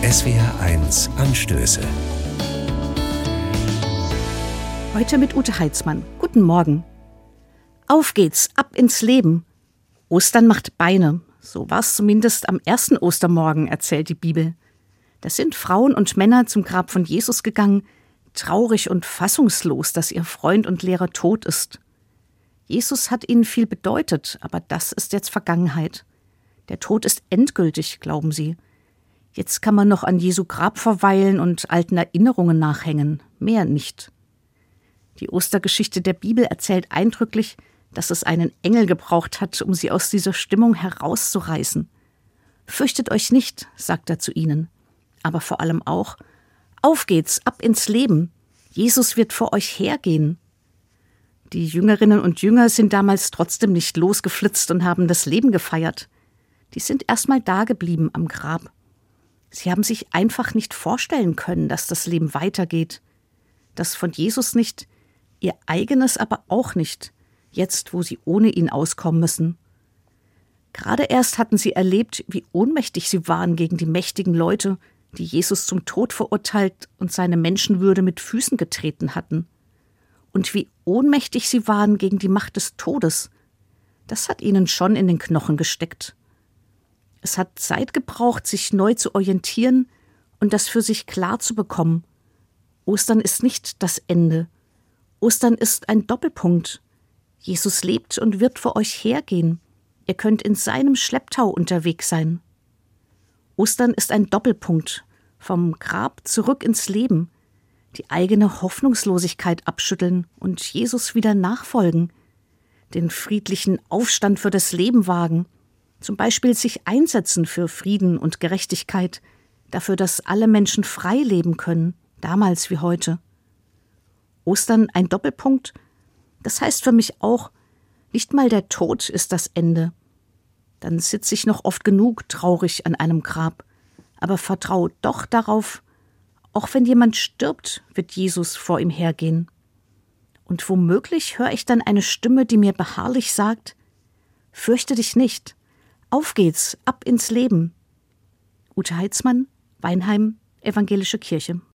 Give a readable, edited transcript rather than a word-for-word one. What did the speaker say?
SWR1 Anstöße. Heute mit Ute Heitzmann. Guten Morgen. Auf geht's, ab ins Leben. Ostern macht Beine. So war es zumindest am ersten Ostermorgen, erzählt die Bibel. Da sind Frauen und Männer zum Grab von Jesus gegangen, traurig und fassungslos, dass ihr Freund und Lehrer tot ist. Jesus hat ihnen viel bedeutet, aber das ist jetzt Vergangenheit. Der Tod ist endgültig, glauben sie. Jetzt kann man noch an Jesu Grab verweilen und alten Erinnerungen nachhängen, mehr nicht. Die Ostergeschichte der Bibel erzählt eindrücklich, dass es einen Engel gebraucht hat, um sie aus dieser Stimmung herauszureißen. Fürchtet euch nicht, sagt er zu ihnen, aber vor allem auch, auf geht's, ab ins Leben. Jesus wird vor euch hergehen. Die Jüngerinnen und Jünger sind damals trotzdem nicht losgeflitzt und haben das Leben gefeiert. Die sind erstmal dageblieben am Grab. Sie haben sich einfach nicht vorstellen können, dass das Leben weitergeht. Das von Jesus nicht, ihr eigenes aber auch nicht, jetzt wo sie ohne ihn auskommen müssen. Gerade erst hatten sie erlebt, wie ohnmächtig sie waren gegen die mächtigen Leute, die Jesus zum Tod verurteilt und seine Menschenwürde mit Füßen getreten hatten. Und wie ohnmächtig sie waren gegen die Macht des Todes. Das hat ihnen schon in den Knochen gesteckt. Es hat Zeit gebraucht, sich neu zu orientieren und das für sich klar zu bekommen. Ostern ist nicht das Ende. Ostern ist ein Doppelpunkt. Jesus lebt und wird vor euch hergehen. Ihr könnt in seinem Schlepptau unterwegs sein. Ostern ist ein Doppelpunkt. Vom Grab zurück ins Leben. Die eigene Hoffnungslosigkeit abschütteln und Jesus wieder nachfolgen. Den friedlichen Aufstand für das Leben wagen. Zum Beispiel sich einsetzen für Frieden und Gerechtigkeit, dafür, dass alle Menschen frei leben können, damals wie heute. Ostern ein Doppelpunkt? Das heißt für mich auch, nicht mal der Tod ist das Ende. Dann sitze ich noch oft genug traurig an einem Grab, aber vertraue doch darauf, auch wenn jemand stirbt, wird Jesus vor ihm hergehen. Und womöglich höre ich dann eine Stimme, die mir beharrlich sagt, fürchte dich nicht. Auf geht's, ab ins Leben. Ute Heitzmann, Weinheim, Evangelische Kirche.